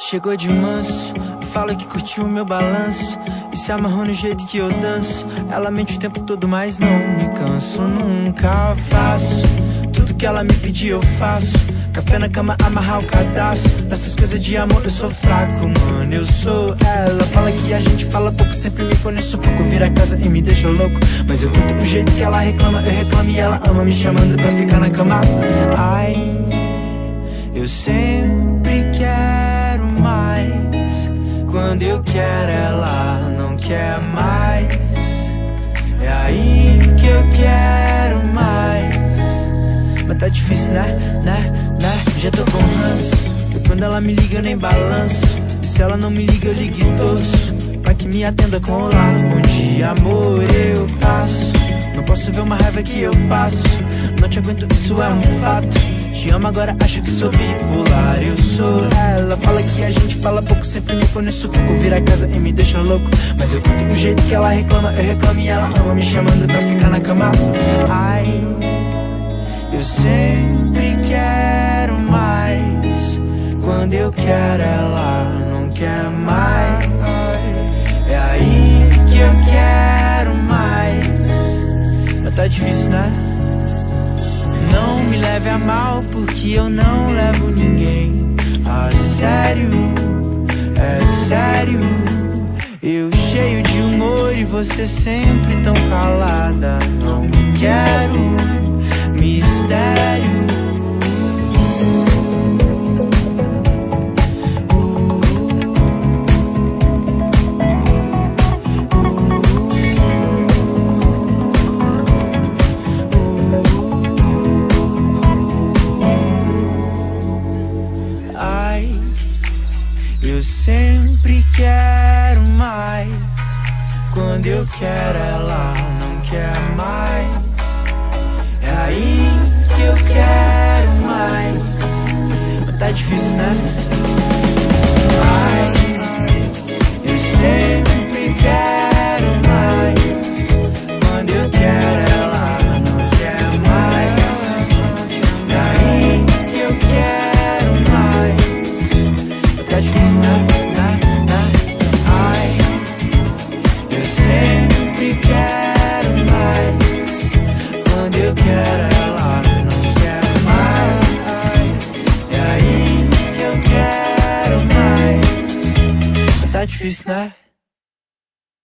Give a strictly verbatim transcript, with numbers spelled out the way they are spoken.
Chegou de manso, fala que curtiu o meu balanço e se amarrou no jeito que eu danço. Ela mente o tempo todo, mas não me canso. Nunca faço tudo que ela me pedir, eu faço. Café na cama, amarrar o cadastro. Nessas coisas de amor eu sou fraco, mano, eu sou ela. Fala que a gente fala pouco, sempre me põe no sufoco. Vira a casa e me deixa louco, mas eu curto o jeito que ela reclama. Eu reclamo e ela ama, me chamando pra ficar na cama. Ai, eu sempre quero mais. Quando eu quero ela não quer mais. É aí que eu quero mais. Mas tá difícil, né, né, né? Já tô com ranço, e quando ela me liga eu nem balanço. E se ela não me liga eu ligo e torço pra que me atenda com olá. Bom dia, amor, eu passo. Não posso ver uma raiva que eu passo. Não te aguento, isso é um fato. Te amo agora, acho que sou bipolar. Eu sou ela. Fala que a gente fala pouco, sempre me põe no sufoco. Vira a casa e me deixa louco, mas eu curto o jeito que ela reclama. Eu reclamo e ela ama, me chamando pra ficar na cama. Ai, eu sempre quero mais. Quando eu quero ela não quer mais. É aí que eu quero mais. Mas tá difícil, né? Não me leve a mal, porque eu não levo ninguém a sério, é sério. Eu cheio de humor e você sempre tão calada. Não quero mistério. Eu sempre quero mais. Quando eu quero ela não quer mais. É aí que eu quero mais. Mas tá difícil, né? Ai, eu sempre quero mais. Quando eu quero ela não quer mais. É aí que eu quero mais. Mas tá difícil, né? Tá difícil, né?